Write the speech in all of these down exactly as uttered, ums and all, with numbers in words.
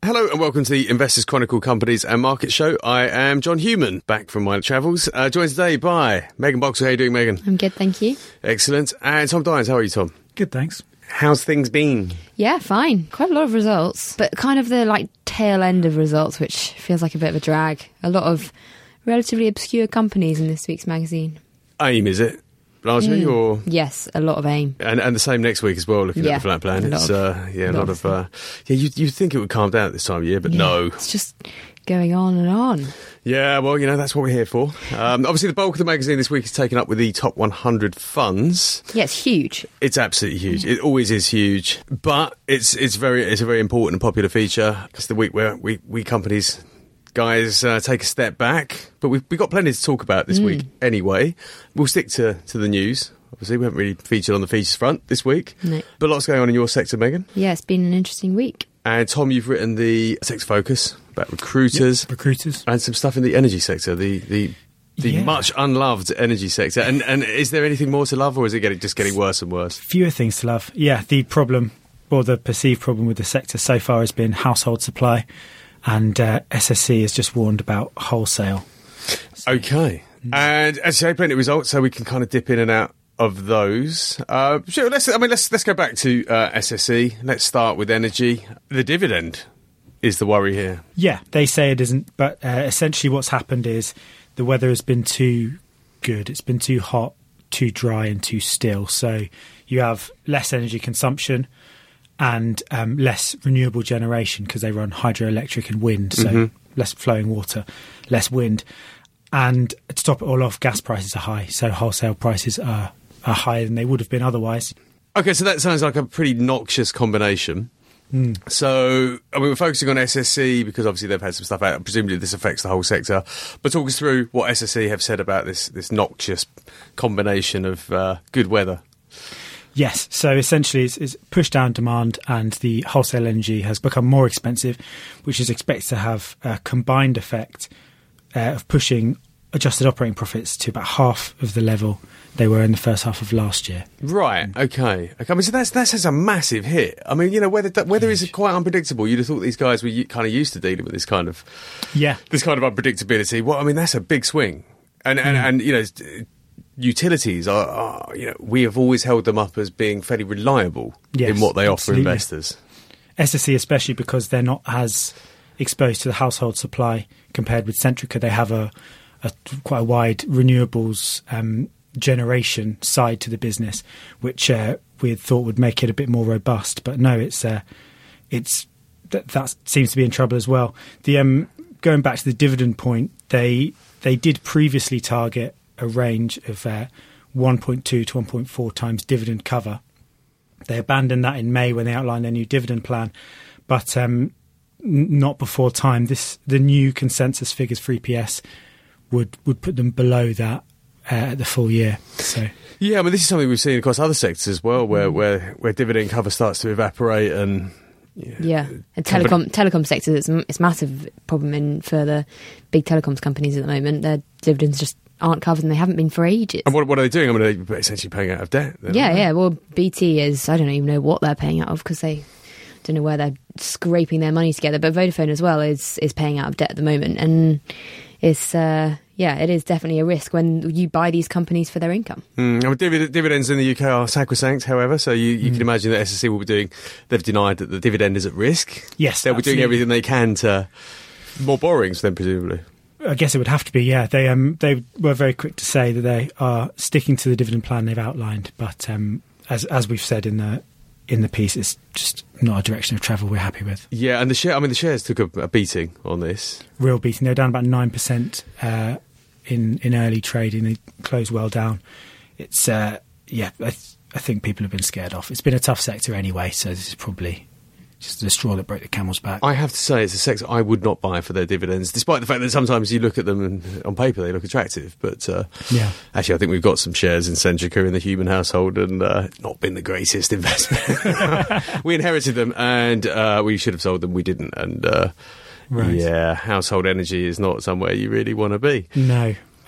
Hello and welcome to the Investors Chronicle Companies and Market Show. I am John Human, back from my travels, uh, joined today by Megan Boxall. How are you doing, Megan? I'm good, thank you. Excellent. And Tom Dines, how are you, Tom? Good, thanks. How's things been? Yeah, fine. Quite a lot of results, but kind of the like tail end of results, which feels like a bit of a drag. A lot of relatively obscure companies in this week's magazine. AIM, is it? Largely, Mm. or Yes, a lot of AIM. and and the same next week as well. Looking Yeah, at the flat plan, a lot it's of- uh, yeah, a lot lot of of uh, yeah. You you'd think it would calm down at this time of year, but Yeah, no. it's just going on and on. Yeah, well, you know that's what we're here for. Um, obviously, the bulk of the magazine this week is taken up with the top one hundred funds. Yeah, it's huge. It's absolutely huge. It always is huge, but it's it's very it's a very important and popular feature. It's the week where we we companies. Guys, uh, take a step back, but we've, we've got plenty to talk about this Mm. week anyway. We'll stick to, to the news. Obviously, we haven't really featured on the features front this week. No. But lots going on in your sector, Megan. Yeah, it's been an interesting week. And Tom, you've written the sector focus about recruiters Yep, recruiters. and some stuff in the energy sector, the the, the Yeah. much unloved energy sector. And and is there anything more to love, or is it getting just getting worse and worse? Fewer things to love. Yeah, the problem, or the perceived problem with the sector so far has been household supply, and uh, S S C has just warned about wholesale. So, Okay. And as you say, plenty of results, so we can kind of dip in and out of those. Uh, sure, let's. I mean, let's let's go back to uh, S S E. Let's start with energy. The dividend is the worry here. Yeah, they say it isn't, but uh, essentially what's happened is the weather has been too good. It's been too hot, too dry, and too still. So you have less energy consumption and um, less renewable generation because they run hydroelectric and wind, so Mhm. less flowing water, less wind. And to top it all off, gas prices are high, so wholesale prices are, are higher than they would have been otherwise. Okay, so that sounds like a pretty noxious combination. So, I mean, we're focusing on S S C because obviously they've had some stuff out. Presumably this affects the whole sector. But talk us through what S S C have said about this this noxious combination of uh, good weather. Yes, so essentially it's, it's pushed down demand and the wholesale energy has become more expensive, which is expected to have a combined effect uh, of pushing adjusted operating profits to about half of the level they were in the first half of last year. Right. Okay. Okay. I mean, so that's that's, that's a massive hit. I mean, you know, weather weather is quite unpredictable. You'd have thought these guys were u- kind of used to dealing with this kind of Yeah. this kind of unpredictability. Well, I mean, that's a big swing, and and, and you know, s- utilities are, are you know we have always held them up as being fairly reliable Yes, in what they offer absolutely. investors. S S C especially because they're not as exposed to the household supply compared with Centrica. They have a, a quite a wide renewables um, generation side to the business, which uh, we had thought would make it a bit more robust. But no, it's uh, it's that, that seems to be in trouble as well. The um, going back to the dividend point, they they did previously target a range of uh, one point two to one point four times dividend cover. They abandoned that in May when they outlined their new dividend plan, but um, n- not before time. This the new consensus figures for E P S would would put them below that uh, at the full year. So Yeah, I mean, this is something we've seen across other sectors as well, where where, where dividend cover starts to evaporate and. Yeah. Yeah, and Company- telecom telecom sector it's it's a massive problem in for the big telecoms companies at the moment. Their dividends just aren't covered, and they haven't been for ages. And what, what are they doing? I mean, they're essentially paying out of debt. then, Yeah, aren't they? yeah. Well, B T is. I don't even know what they're paying out of because they don't know where they're scraping their money together. But Vodafone as well is is paying out of debt at the moment, and it's uh, yeah, it is definitely a risk when you buy these companies for their income. Mm, I mean, divid- dividends in the U K are sacrosanct, however, so you, you can imagine that S S C will be doing. They've denied that the dividend is at risk. yes, They'll be doing absolutely. everything they can to more borrowings, then presumably. I guess it would have to be. Yeah, they um they were very quick to say that they are sticking to the dividend plan they've outlined, but um as as we've said in the in the piece, it's just not a direction of travel we're happy with. Yeah, and the share. I mean, the shares took a, a beating on this. Real beating. They're down about nine percent uh, in in early trading. They closed well down. It's uh, yeah. I, th- I think people have been scared off. It's been a tough sector anyway, so this is probably just the straw that broke the camel's back. I have to say, it's a sector I would not buy for their dividends, despite the fact that sometimes you look at them and on paper they look attractive. But uh, Yeah. actually, I think we've got some shares in Centrica in the human household, and uh, not been the greatest investment. We inherited them, and uh, we should have sold them. We didn't, and uh, Right. yeah, household energy is not somewhere you really want to be. No.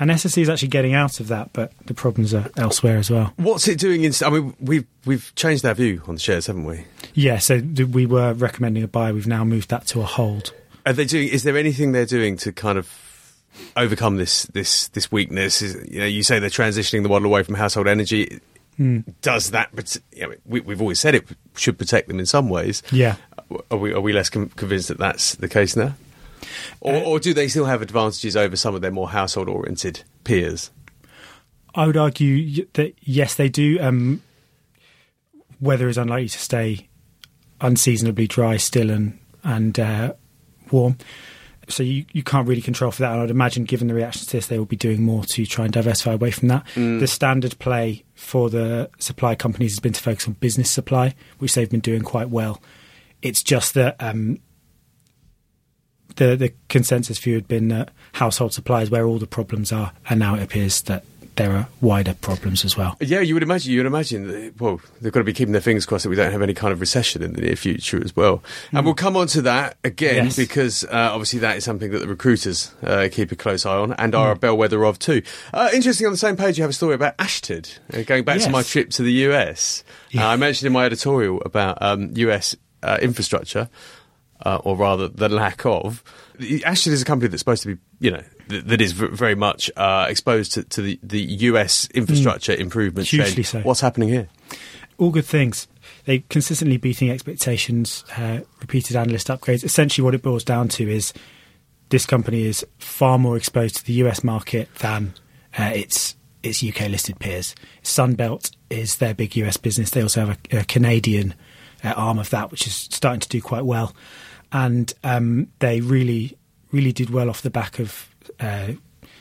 And S S E is actually getting out of that, but the problems are elsewhere as well. What's it doing? In, I mean, we've we've changed our view on the shares, haven't we? Yeah, so th- we were recommending a buy. We've now moved that to a hold. Are they doing? Is there anything they're doing to kind of overcome this this this weakness? Is, you know, you say they're transitioning the model away from household energy. Mm. Does that? You know, we, we've always said it should protect them in some ways. Yeah. Are we are we less com- convinced that that's the case now? Or, or do they still have advantages over some of their more household-oriented peers? I would argue that, yes, they do. Um, weather is unlikely to stay unseasonably dry still and, and uh, warm. So you, you can't really control for that. And I'd imagine, given the reaction to this, they will be doing more to try and diversify away from that. Mm. The standard play for the supply companies has been to focus on business supply, which they've been doing quite well. It's just that... Um, The the consensus view had been that household supply is where all the problems are, and now it appears that there are wider problems as well. Yeah, you would imagine. You would imagine. That, well, they've got to be keeping their fingers crossed that we don't have any kind of recession in the near future as well. Mm. And we'll come on to that again yes. because uh, obviously that is something that the recruiters uh, keep a close eye on and are mm. a bellwether of too. Uh, interesting. On the same page, you have a story about Ashtead. Uh, going back yes. to my trip to the U S, yeah. uh, I mentioned in my editorial about um, U S uh, infrastructure. Uh, or rather, the lack of. Ashtead is a company that's supposed to be, you know, th- that is v- very much uh, exposed to, to the, the U S infrastructure mm. improvement Hugely trend. So. What's happening here? All good things. They consistently beating expectations, uh, repeated analyst upgrades. Essentially, what it boils down to is this company is far more exposed to the U S market than uh, its its U K listed peers. Sunbelt is their big U S business. They also have a, a Canadian uh, arm of that, which is starting to do quite well. And um, they really, really did well off the back of uh,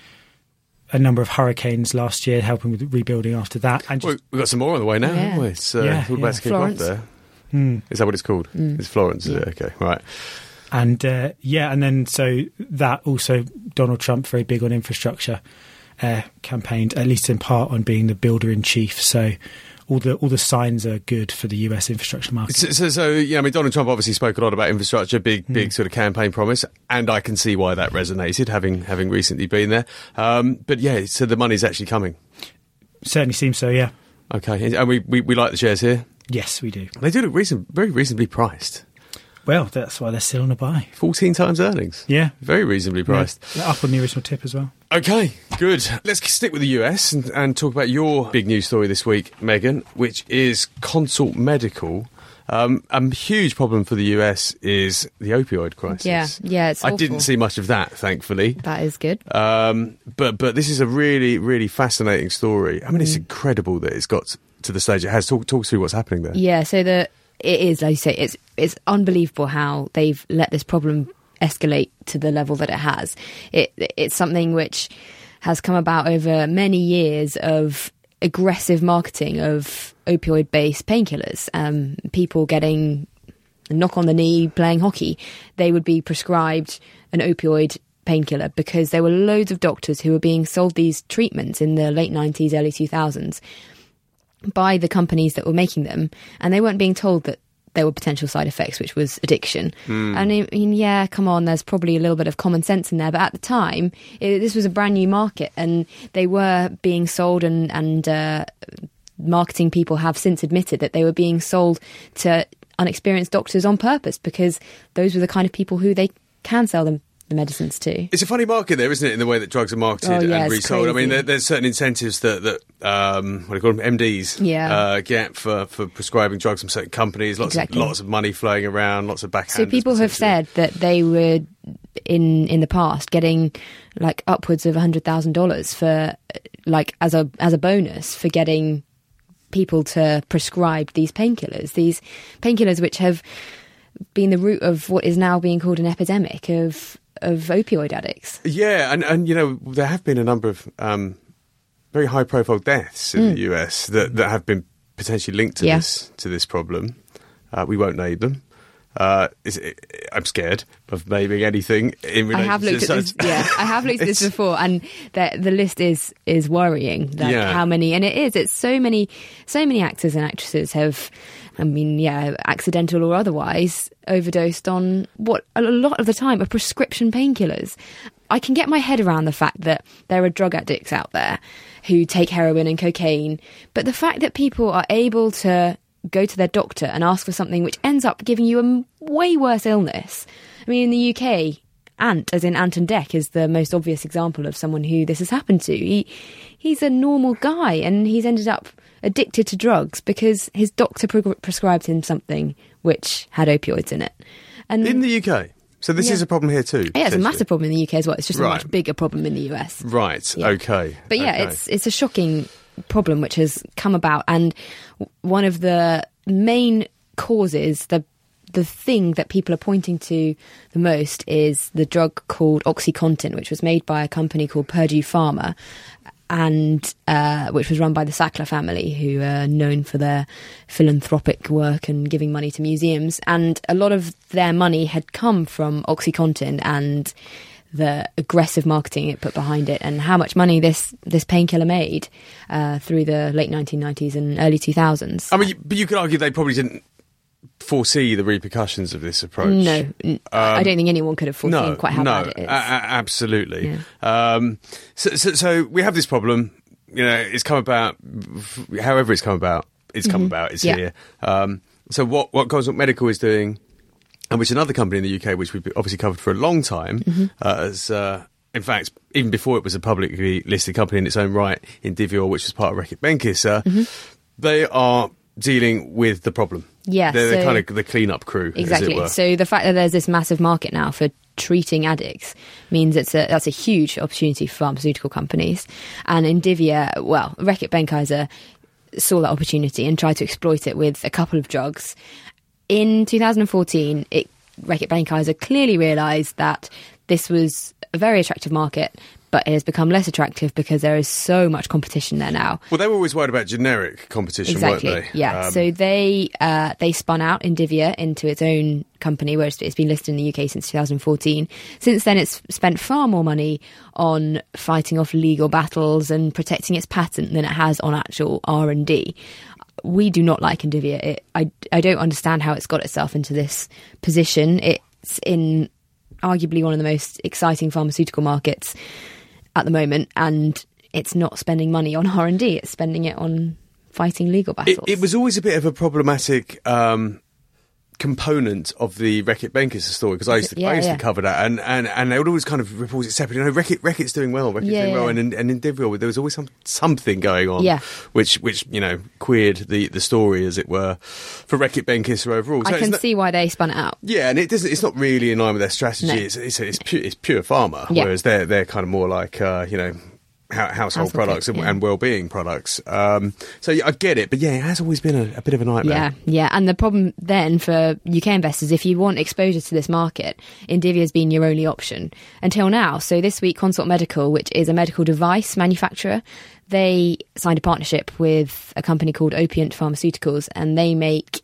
a number of hurricanes last year, helping with rebuilding after that. And just, well, we've got some more on the way now, yeah. haven't we? It's uh, yeah, all about yeah. to kick Florence. off there. Mm. Is that what it's called? Mm. It's Florence, yeah. is it? Okay, right. And uh, yeah, and then so that also Donald Trump, very big on infrastructure, uh, campaigned, at least in part, on being the builder in chief. So all the all the signs are good for the U S infrastructure market. So, so, so yeah, I mean, Donald Trump obviously spoke a lot about infrastructure, big, mm. big sort of campaign promise, and I can see why that resonated, having having recently been there. Um, but yeah, so the money's actually coming. Certainly seems so, yeah. Okay, and we, we, we like the shares here? Yes, we do. They do look reason, very reasonably priced. Well, that's why they're still on a buy. fourteen times earnings. Yeah. Very reasonably priced. Yeah, up on the original tip as well. Okay, good. Let's stick with the U S and, and talk about your big news story this week, Megan, which is Consult Medical. Um, a huge problem for the U S is the opioid crisis. Yeah, yeah, it's I awful. didn't see much of that, thankfully. That is good. Um, but but this is a really, really fascinating story. I mean, Mm. it's incredible that it's got to the stage it has. Talk, talk us through what's happening there. Yeah, so the it is, like you say, it's it's unbelievable how they've let this problem escalate to the level that it has. It it's something which has come about over many years of aggressive marketing of opioid-based painkillers. Um, people getting a knock on the knee playing hockey, they would be prescribed an opioid painkiller because there were loads of doctors who were being sold these treatments in the late nineties, early two thousands by the companies that were making them, and they weren't being told that there were potential side effects, which was addiction. Mm. And I mean, yeah, come on, there's probably a little bit of common sense in there, but at the time, it, this was a brand new market, and they were being sold, and, and uh, marketing people have since admitted that they were being sold to unexperienced doctors on purpose, because those were the kind of people who they can sell them the medicines to. It's a funny market there, isn't it, in the way that drugs are marketed oh, yeah, and resold. I mean, there, there's certain incentives that, that um, what do you call them, M Ds yeah. uh, get for, for prescribing drugs from certain companies, lots exactly. of lots of money flowing around, lots of backhanders. So people have said that they were, in in the past, getting like upwards of one hundred thousand dollars for, like, as a as a bonus for getting people to prescribe these painkillers, these painkillers which have been the root of what is now being called an epidemic of of opioid addicts. Yeah, and, and you know, there have been a number of um, very high-profile deaths in mm. the U S that, that have been potentially linked to yeah. this to this problem. Uh, we won't name them. Uh, is it, I'm scared of naming anything in relation I have looked to at this. Yeah, I have looked at this before, and the the list is is worrying. Like yeah. how many, and it is. It's so many, so many actors and actresses have. I mean, yeah, accidental or otherwise, overdosed on what a lot of the time are prescription painkillers. I can get my head around the fact that there are drug addicts out there who take heroin and cocaine, but the fact that people are able to go to their doctor and ask for something which ends up giving you a way worse illness. I mean, in the U K, Ant, as in Anton Deck, is the most obvious example of someone who this has happened to. He he's a normal guy, and he's ended up addicted to drugs because his doctor pre- prescribed him something which had opioids in it. And in the U K? So this yeah. is a problem here too? Yeah, it's a massive problem in the U K as well. It's just right. a much bigger problem in the U S. Right, yeah. okay. But yeah, okay. it's it's a shocking problem which has come about, and one of the main causes, the the thing that people are pointing to the most, is the drug called OxyContin, which was made by a company called Purdue Pharma, and uh, which was run by the Sackler family, who are known for their philanthropic work and giving money to museums. And a lot of their money had come from OxyContin and the aggressive marketing it put behind it, and how much money this this painkiller made uh, through the late nineteen nineties and early two thousands. I mean, but you could argue they probably didn't foresee the repercussions of this approach. No, um, I don't think anyone could have foreseen no, quite how no, bad it is. A- a- absolutely. Yeah. Um, so, so, so we have this problem. You know, it's come about. However, it's come about. It's come Mm-hmm. about. It's yeah. here. Um, so, what what Consult Medical is doing, and which another company in the U K, which we've obviously covered for a long time, mm-hmm. uh, as uh, in fact, even before it was a publicly listed company in its own right, Indivior, which was part of Reckitt Benckiser, mm-hmm. they are dealing with the problem. Yeah, they're, so, they're kind of the clean-up crew, exactly. as it were. So the fact that there's this massive market now for treating addicts means it's a that's a huge opportunity for pharmaceutical companies. And Indivior, well, Reckitt Benckiser saw that opportunity and tried to exploit it with a couple of drugs. In two thousand fourteen, it, Reckitt Benckiser clearly realised that this was a very attractive market, but it has become less attractive because there is so much competition there now. Well, they were always worried about generic competition, exactly. weren't they? Yeah. Um, so they uh, they spun out Indivior into its own company, where it's, it's been listed in the U K since two thousand fourteen. Since then, it's spent far more money on fighting off legal battles and protecting its patent than it has on actual R and D. We do not like Indivior. It, I, I don't understand how it's got itself into this position. It's in arguably one of the most exciting pharmaceutical markets at the moment, and it's not spending money on R and D, it's spending it on fighting legal battles. It, it was always a bit of a problematic um, component of the Reckitt Benckiser story, because I used to, yeah, I used yeah. to cover that, and, and, and they would always kind of report it separately. You know, Reckitt, Reckitt's doing well, Reckitt's Yeah, doing well, yeah. and, and in Indivior, there was always some, something going on, Yeah. which, which you know, queered the, the story, as it were, for Reckitt Benckiser overall. So I it's can not- see why they spun it out. Yeah, and it doesn't. It's not really in line with their strategy. No. It's it's it's pure, it's pure pharma, Yeah. whereas they're they're kind of more like uh, you know. hou- Household, Household products goods, and, yeah. and well-being products. Um, so yeah, I get it, but yeah, it has always been a, a bit of a nightmare. Yeah, yeah. And the problem then for U K investors, if you want exposure to this market, Indivior has been your only option until now. So this week, Consult Medical, which is a medical device manufacturer, they signed a partnership with a company called Opiant Pharmaceuticals, and they make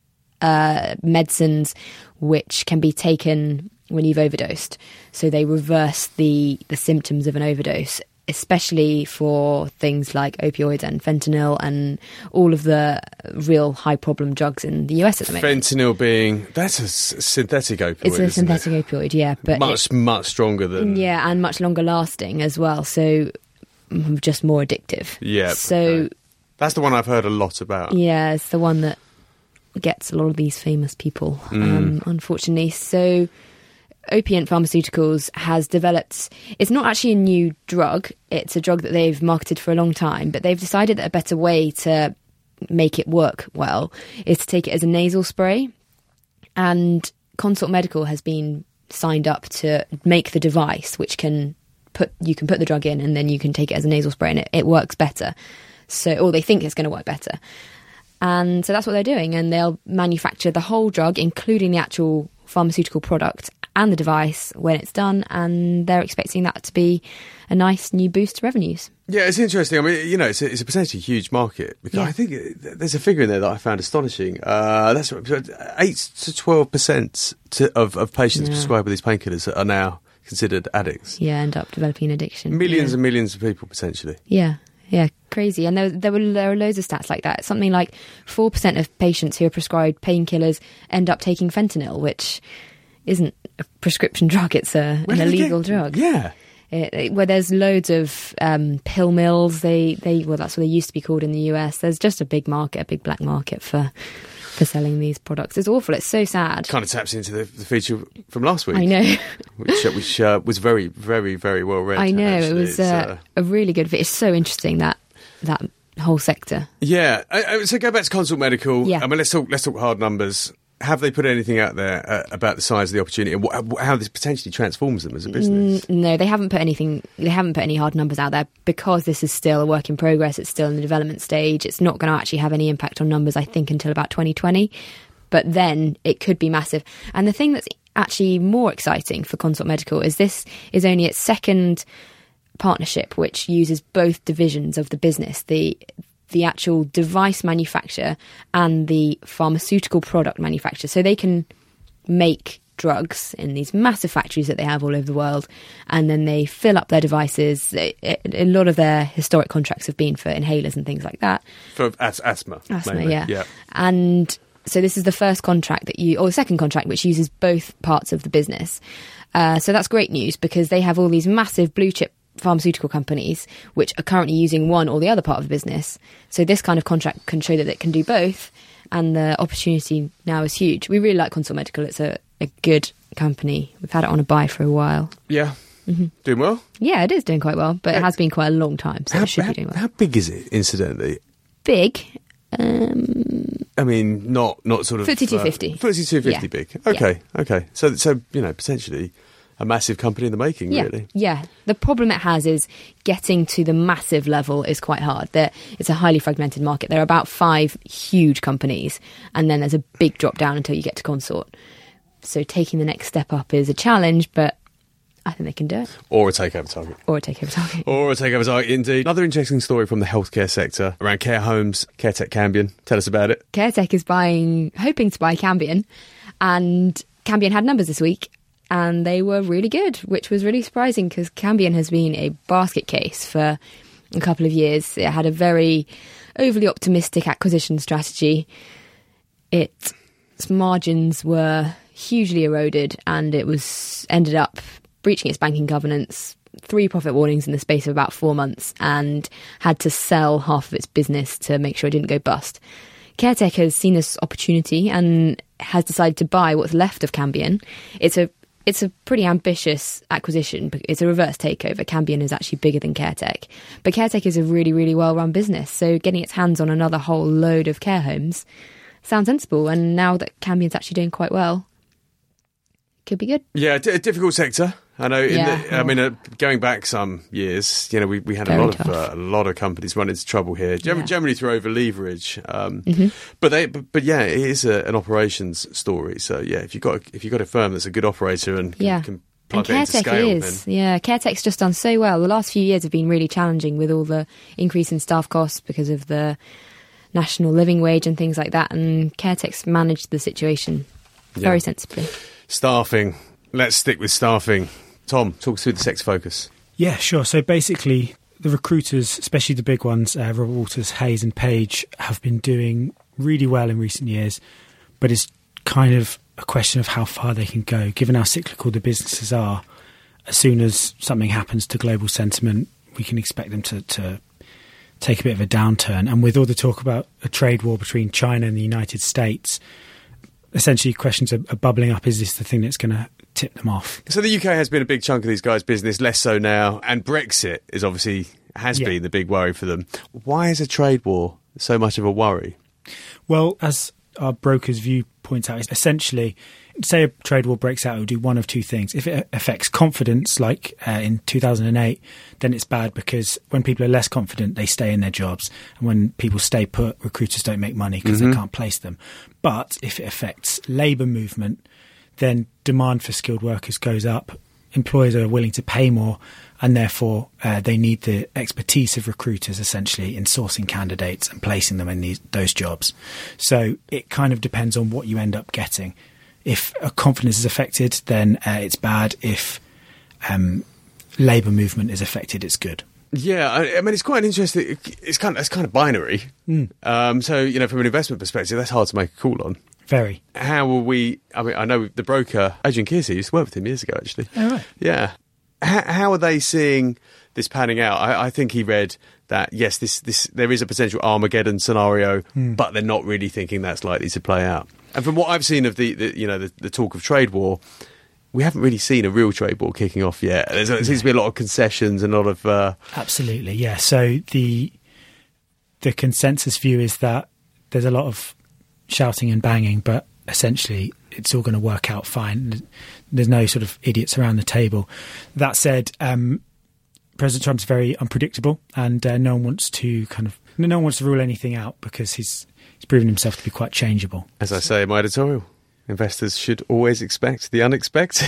uh, medicines which can be taken when you've overdosed. So they reverse the, the symptoms of an overdose, especially for things like opioids and fentanyl and all of the real high problem drugs in the U S at the moment. Fentanyl being that's a s- synthetic opioid. It's a isn't synthetic it? opioid, yeah, but much it- much stronger than yeah, and much longer lasting as well. So mm, just more addictive. yeah. So okay. That's the one I've heard a lot about. yeah, it's the one that gets a lot of these famous people, Mm. um, unfortunately. So Opiant Pharmaceuticals has developed, it's not actually a new drug, it's a drug that they've marketed for a long time, but they've decided that a better way to make it work well is to take it as a nasal spray. And Consult Medical has been signed up to make the device which can put, you can put the drug in and then you can take it as a nasal spray, and it, it works better. So, or they think it's going to work better. And so that's what they're doing, and they'll manufacture the whole drug, including the actual pharmaceutical product and the device when it's done, and they're expecting that to be a nice new boost to revenues. Yeah, it's interesting. I mean, you know, it's a, it's a potentially huge market, because Yeah. I think it- there's a figure in there that I found astonishing. Uh, that's eight to twelve percent of of patients Yeah. prescribed with these painkillers are now considered addicts. Yeah, end up developing an addiction. Millions yeah. and millions of people potentially. Yeah, yeah, crazy. And there, there were there are loads of stats like that. Something like four percent of patients who are prescribed painkillers end up taking fentanyl, which isn't a prescription drug; it's a, Where an do they illegal get- drug. Yeah. It, it, where there's loads of um, pill mills, they, they well, that's what they used to be called in the U S. There's just a big market, a big black market for for selling these products. It's awful. It's so sad. Kind of taps into the, the feature from last week. I know, which, uh, which uh, was very, very, very well read. I know actually. it was uh, uh, a really good. It's so interesting that that whole sector. Yeah. I, I, so go back to Consort Medical. Yeah. I mean, let's talk. Let's talk hard numbers. Have they put anything out there uh, about the size of the opportunity and wh- how this potentially transforms them as a business? Mm, no, they haven't put anything. They haven't put any hard numbers out there because this is still a work in progress. It's still in the development stage. It's not going to actually have any impact on numbers, I think, until about twenty twenty. But then it could be massive. And the thing that's actually more exciting for Consort Medical is this is only its second partnership, which uses both divisions of the business. The the actual device manufacturer and the pharmaceutical product manufacturer. So they can make drugs in these massive factories that they have all over the world, and then they fill up their devices. It, it, a lot of their historic contracts have been for inhalers and things like that. For as- asthma. Asthma, mainly. yeah. yeah. And so this is the first contract that you, or the second contract, which uses both parts of the business. Uh, so that's great news because they have all these massive blue chip pharmaceutical companies which are currently using one or the other part of the business. So this kind of contract can show that it can do both, and the opportunity now is huge. We really like Consort Medical. It's a, a good company. We've had it on a buy for a while. Yeah. Mm-hmm. Doing well? Yeah, it is doing quite well, but it has been quite a long time, so how, it should how, be doing well. How big is it, incidentally? Big? Um, I mean, not not sort of... FTSE two fifty. Uh, FTSE two fifty Yeah. big. Okay, yeah. okay. So, so, you know, potentially a massive company in the making, yeah, really. Yeah. The problem it has is getting to the massive level is quite hard. There, it's a highly fragmented market. There are about five huge companies, and then there's a big drop down until you get to Consort. So taking the next step up is a challenge, but I think they can do it. Or a takeover target. Or a takeover target. Or a takeover target, indeed. Another interesting story from the healthcare sector around care homes. CareTech Cambion. Tell us about it. CareTech is buying, hoping to buy Cambion, and Cambion had numbers this week, and they were really good, which was really surprising because Cambion has been a basket case for a couple of years. It had a very overly optimistic acquisition strategy. Its margins were hugely eroded, and it was ended up breaching its banking governance, three profit warnings in the space of about four months, and had to sell half of its business to make sure it didn't go bust. CareTech has seen this opportunity and has decided to buy what's left of Cambion. It's a it's a pretty ambitious acquisition. It's a reverse takeover. Cambion is actually bigger than CareTech. But CareTech is a really, really well-run business, so getting its hands on another whole load of care homes sounds sensible. And now that Cambion's actually doing quite well, could be good. Yeah, d- a difficult sector. I know. In Yeah. the, I mean, uh, going back some years, you know, we, we had Very a lot tough. of uh, a lot of companies run into trouble here, Gen- Yeah. generally through over leverage. Um, Mm-hmm. But they, but, but yeah, it is a, an operations story. So yeah, if you got if you got a firm that's a good operator and can, Yeah. can And plug it into CareTech scale, is. then Yeah, CareTech's just done so well. The last few years have been really challenging with all the increase in staff costs because of the national living wage and things like that. And CareTech's managed the situation very Yeah. sensibly. staffing. Let's stick with staffing. Tom, talk us through the sector focus. Yeah, sure. So basically, the recruiters, especially the big ones, uh, Robert Walters, Hayes and Page, have been doing really well in recent years, but it's kind of a question of how far they can go, given how cyclical the businesses are. As soon as something happens to global sentiment, we can expect them to, to take a bit of a downturn. And with all the talk about a trade war between China and the United States, essentially questions are, are bubbling up. Is this the thing that's going to tip them off? So the U K has been a big chunk of these guys' business, less so now, and Brexit is obviously has Yeah. been the big worry for them. Why is a trade war so much of a worry? Well, as our broker's view points out, essentially, say a trade war breaks out, it will do one of two things. If it affects confidence, like uh, in two thousand eight, then it's bad because when people are less confident, they stay in their jobs. And when people stay put, recruiters don't make money because Mm-hmm. they can't place them. But if it affects labour movement, then demand for skilled workers goes up. Employers are willing to pay more, and therefore uh, they need the expertise of recruiters essentially in sourcing candidates and placing them in these, those jobs. So it kind of depends on what you end up getting. If a confidence is affected, then uh, it's bad. If um, labour movement is affected, it's good. Yeah, I, I mean, it's quite an interesting. It's kind of it's kind of binary. Mm. Um, so you know, from an investment perspective, that's hard to make a call on. Very. How will we? I mean, I know the broker Adrian Kearsey used to work with him years ago, actually. Oh, right. Yeah. how, how are they seeing this panning out? I, I think he read that, yes, this, this there is a potential Armageddon scenario, mm. but they're not really thinking that's likely to play out. And from what I've seen of the, the you know, the, the talk of trade war, we haven't really seen a real trade war kicking off yet. There's, there seems to be a lot of concessions and a lot of... Uh, Absolutely, yeah. So the the consensus view is that there's a lot of shouting and banging, but essentially it's all going to work out fine. There's no sort of idiots around the table. That said, um, President Trump's very unpredictable, and uh, no one wants to kind of no one wants to rule anything out because he's he's proven himself to be quite changeable. As I say in my editorial, investors should always expect the unexpected.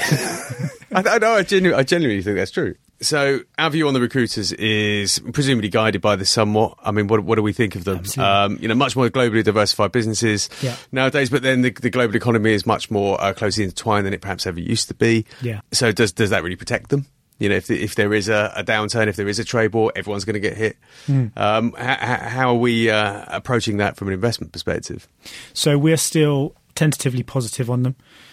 I, I know, I genuinely, I genuinely think that's true. So our view on the recruiters is presumably guided by this somewhat. I mean, what, what do we think of them? Um, you know, much more globally diversified businesses yeah. nowadays, but then the, the global economy is much more uh, closely intertwined than it perhaps ever used to be. Yeah. So does does that really protect them? You know, if the, if there is a, a downturn, if there is a trade war, everyone's going to get hit. Mm. Um, ha, how are we uh, approaching that from an investment perspective? So we're still tentatively positive on them.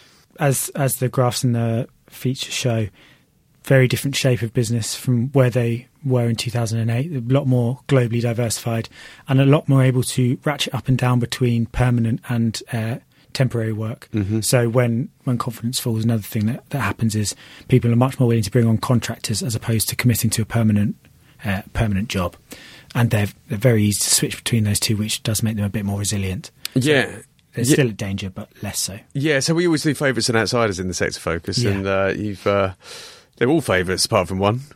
As as the graphs in the feature show, very different shape of business from where they were in two thousand eight, a lot more globally diversified and a lot more able to ratchet up and down between permanent and uh, temporary work. Mm-hmm. So when, when confidence falls, another thing that, that happens is people are much more willing to bring on contractors as opposed to committing to a permanent uh, permanent job. And they're, they're very easy to switch between those two, which does make them a bit more resilient. Yeah. So they're yeah. still at danger, but less so. Yeah, so we always do favourites and outsiders in the sector focus, yeah. and uh, you've uh, they're all favourites apart from one.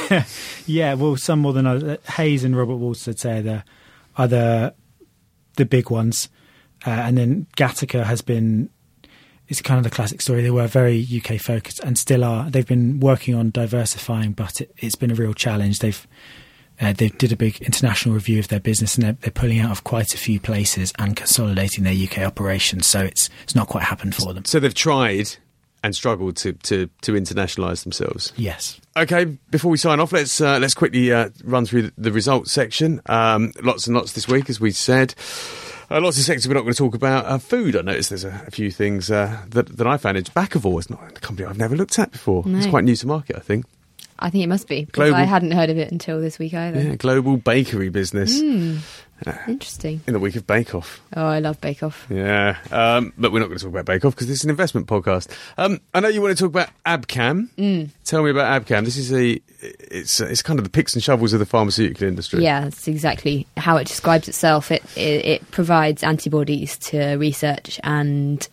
Yeah, well, some more than others. Hayes and Robert Walters, I'd say, are the, are the, the big ones. Uh, and then Gattaca has been, it's kind of the classic story. They were very U K focused and still are. They've been working on diversifying, but it, it's been a real challenge. They've uh, they did a big international review of their business, and they're, they're pulling out of quite a few places and consolidating their U K operations. So it's it's not quite happened for them. So they've tried and struggled to to, to internationalise themselves. Yes. Okay, before we sign off, let's uh, let's quickly uh, run through the, the results section. Um, lots and lots this week, as we said. Uh, lots of sectors we're not going to talk about. Uh, food, I noticed there's a, a few things uh, that, that I found. It's Bakkavor is not a company I've never looked at before. No. It's quite new to market, I think. I think it must be, because Global, I hadn't heard of it until this week either. Yeah, global bakery business. Mm, uh, interesting. In the week of Bake Off. Oh, I love Bake Off. Yeah, um, but we're not going to talk about Bake Off because this is an investment podcast. Um, I know you want to talk about Abcam. Mm. Tell me about Abcam. This is a, it's it's kind of the picks and shovels of the pharmaceutical industry. Yeah, that's exactly how it describes itself. It it, it provides antibodies to research and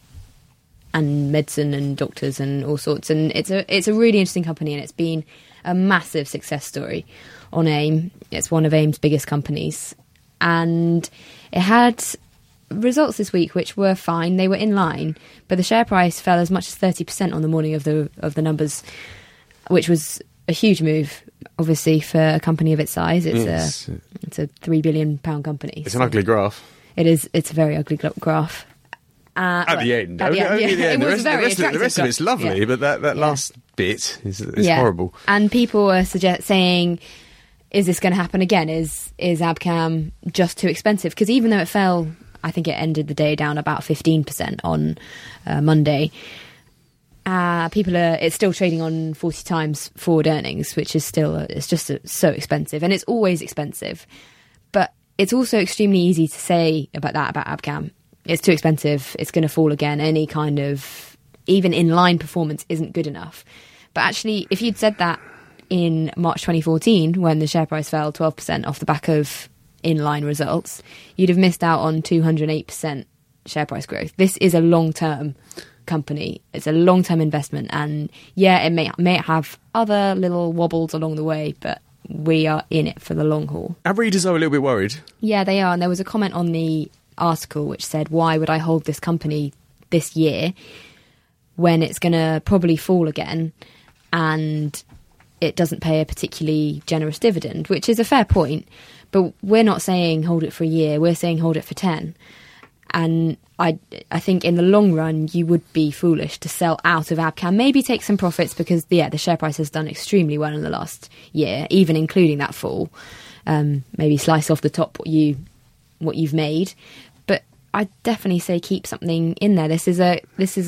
and medicine and doctors and all sorts. And it's a it's a really interesting company, and it's been a massive success story on AIM. It's one of AIM's biggest companies, and it had results this week which were fine. They were in line, but the share price fell as much as thirty percent on the morning of the of the numbers, which was a huge move, obviously, for a company of its size. It's yes. a it's a three billion pound company. It's so an ugly graph. It is. It's a very ugly graph. Uh, at, the end, at the end, yeah. yeah. the end. It The was rest, very the rest, of, the rest of it's lovely, yeah. but that, that yeah. last bit is, is yeah. horrible. And people are suggest- saying, is this going to happen again? Is is Abcam just too expensive? Because even though it fell, I think it ended the day down about fifteen percent on uh, Monday. Uh, people are, it's still trading on forty times forward earnings, which is still, it's just a, so expensive. And it's always expensive. But it's also extremely easy to say about that, about Abcam. It's too expensive, it's going to fall again. Any kind of, even in-line performance isn't good enough. But actually, if you'd said that in March twenty fourteen, when the share price fell twelve percent off the back of in-line results, you'd have missed out on two hundred eight percent share price growth. This is a long-term company. It's a long-term investment. And yeah, it may, may have other little wobbles along the way, but we are in it for the long haul. Our readers are a little bit worried. Yeah, they are. And there was a comment on the article which said, why would I hold this company this year when it's going to probably fall again and it doesn't pay a particularly generous dividend, which is a fair point. But we're not saying hold it for a year, we're saying hold it for ten. And I, I think in the long run, you would be foolish to sell out of Abcam. Maybe take some profits because, yeah, the share price has done extremely well in the last year, even including that fall. Um, maybe slice off the top what you what you've made. But I definitely say keep something in there. This is a this is a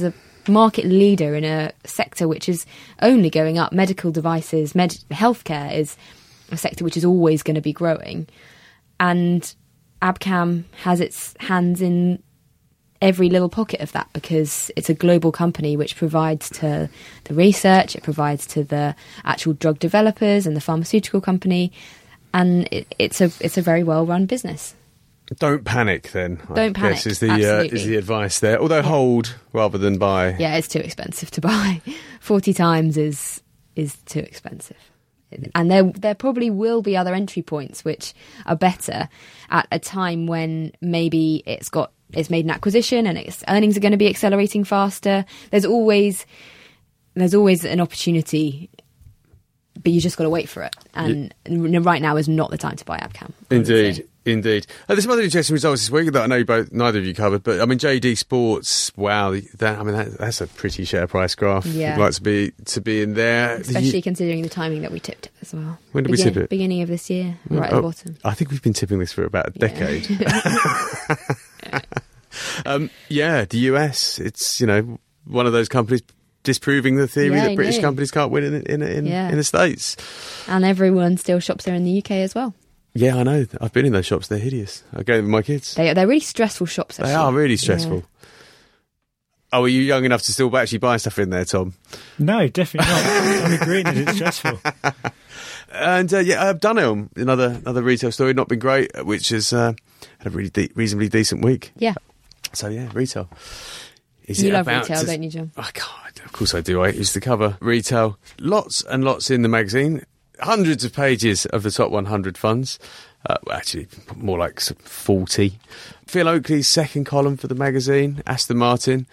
market leader in a sector which is only going up. Medical devices, med- healthcare is a sector which is always going to be growing. And Abcam has its hands in every little pocket of that because it's a global company which provides to the research, it provides to the actual drug developers and the pharmaceutical company, and it, it's a it's a very well run business. Don't panic, then. Don't I panic. Guess is the uh, is the advice there. Although yeah. hold rather than buy. Yeah, it's too expensive to buy. Forty times is is too expensive. And there there probably will be other entry points which are better at a time when maybe it's got it's made an acquisition and its earnings are going to be accelerating faster. There's always there's always an opportunity, but you just got to wait for it. And yeah. right now is not the time to buy Abcam. Indeed. Indeed. Uh, there's some other interesting results this week that I know you both, neither of you covered, but I mean, J D Sports, wow, that, I mean, that, that's a pretty share price graph. Yeah. I'd like to be, to be in there. Especially you, considering the timing that we tipped it as well. When did Begin, we tip it? Beginning of this year, oh, right at the bottom. I think we've been tipping this for about a decade. Yeah. um, yeah, the U S, it's, you know, one of those companies disproving the theory yeah, that British knew. companies can't win in, in, in, yeah. in the States. And everyone still shops there in the U K as well. Yeah, I know. I've been in those shops. They're hideous. I go with my kids. They, they're really stressful shops, actually. They are really stressful. Yeah. Oh, are you young enough to still actually buy stuff in there, Tom? No, definitely not. I'm agreeing that it's stressful. And, uh, yeah, uh, Dunelm, another another retail story, not been great, which has uh, had a really de- reasonably decent week. Yeah. So, yeah, retail. Is you it love about retail, to... don't you, John? Oh, God, of course I do. I used to cover retail. Lots and lots in the magazine. Hundreds of pages of the top one hundred funds. Uh, well, actually, more like forty. Phil Oakley's second column for the magazine, Aston Martin.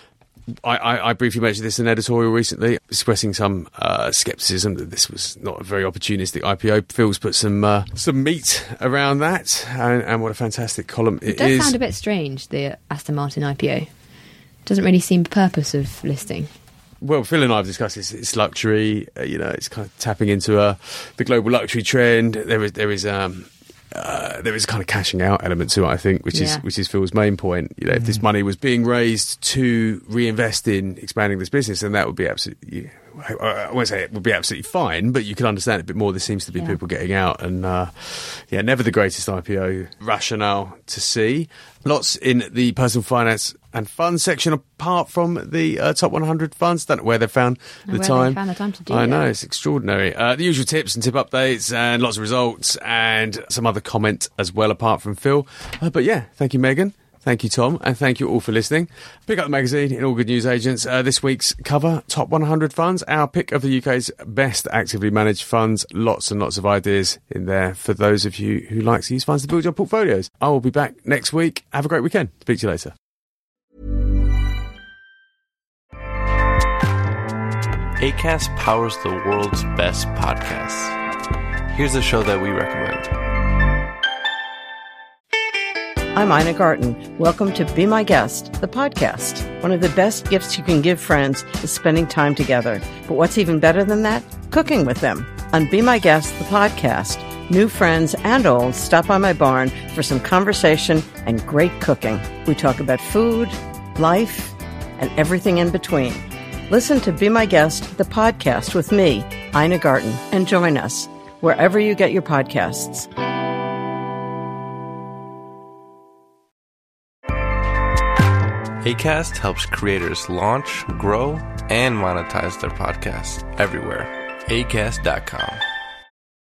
I, I, I briefly mentioned this in an editorial recently, expressing some uh, scepticism that this was not a very opportunistic I P O. Phil's put some uh, some meat around that, and, and what a fantastic column it, it does is. sound a bit strange, the Aston Martin I P O. Doesn't really seem the purpose of listing. Well, Phil and I have discussed this. It's luxury, uh, you know, it's kind of tapping into uh, the global luxury trend. There is, there is, um, uh, there is a kind of cashing out element to it, I think, which yeah. is which is Phil's main point. You know, mm. if this money was being raised to reinvest in expanding this business, then that would be absolutely. I won't say it would be absolutely fine, but you can understand it a bit more. There seems to be yeah. people getting out, and uh, yeah, never the greatest I P O rationale to see. Lots in the personal finance and funds section, apart from the uh, top one hundred funds. Don't know where they've found the where time. They found the time to do I that. know, it's extraordinary. Uh, the usual tips and tip updates, and lots of results, and some other comment as well, apart from Phil. Uh, but yeah, thank you, Megan. Thank you, Tom, and thank you all for listening. Pick up the magazine in all good news agents. Uh, this week's cover, Top one hundred Funds, our pick of the U K's best actively managed funds. Lots and lots of ideas in there for those of you who like to use funds to build your portfolios. I will be back next week. Have a great weekend. Speak to you later. Acast powers the world's best podcasts. Here's a show that we recommend. I'm Ina Garten. Welcome to Be My Guest, the podcast. One of the best gifts you can give friends is spending time together. But what's even better than that? Cooking with them. On Be My Guest, the podcast, new friends and old stop by my barn for some conversation and great cooking. We talk about food, life, and everything in between. Listen to Be My Guest, the podcast with me, Ina Garten, and join us wherever you get your podcasts. Acast helps creators launch, grow, and monetize their podcasts everywhere. acast dot com.